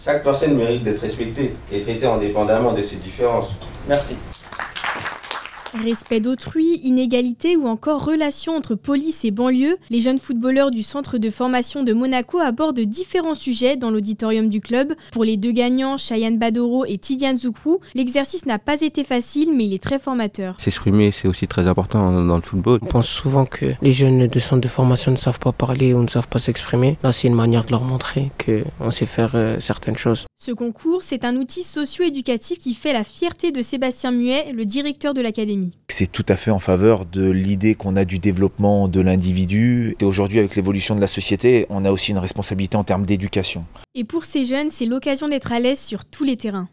Chaque personne mérite d'être respectée et traitée indépendamment de ses différences. Merci. Respect d'autrui, inégalité ou encore relations entre police et banlieue, les jeunes footballeurs du centre de formation de Monaco abordent différents sujets dans l'auditorium du club. Pour les deux gagnants, Chayane Badoro et Tidiane Zoukou, l'exercice n'a pas été facile mais il est très formateur. S'exprimer, c'est aussi très important dans le football. On pense souvent que les jeunes de centre de formation ne savent pas parler ou ne savent pas s'exprimer. Là, c'est une manière de leur montrer qu'on sait faire certaines choses. Ce concours, c'est un outil socio-éducatif qui fait la fierté de Sébastien Muet, le directeur de l'académie. C'est tout à fait en faveur de l'idée qu'on a du développement de l'individu. Et aujourd'hui, avec l'évolution de la société, on a aussi une responsabilité en termes d'éducation. Et pour ces jeunes, c'est l'occasion d'être à l'aise sur tous les terrains.